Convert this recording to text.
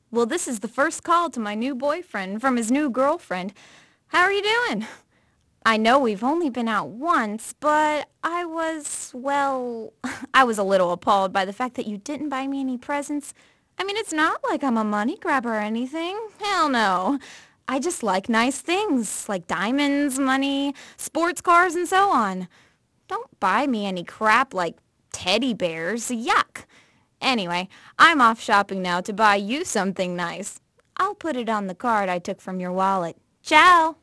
Well, this is the first call to my new boyfriend from his new girlfriend. How are you doing? I know we've only been out once, but well, I was a little appalled by the fact that you didn't buy me any presents. I mean, it's not like I'm a money grabber or anything. Hell no. I just like nice things, like diamonds, money, sports cars, and so on. Don't buy me any crap like teddy bears. Yuck. Anyway, I'm off shopping now to buy you something nice. I'll put it on the card I took from your wallet. Ciao!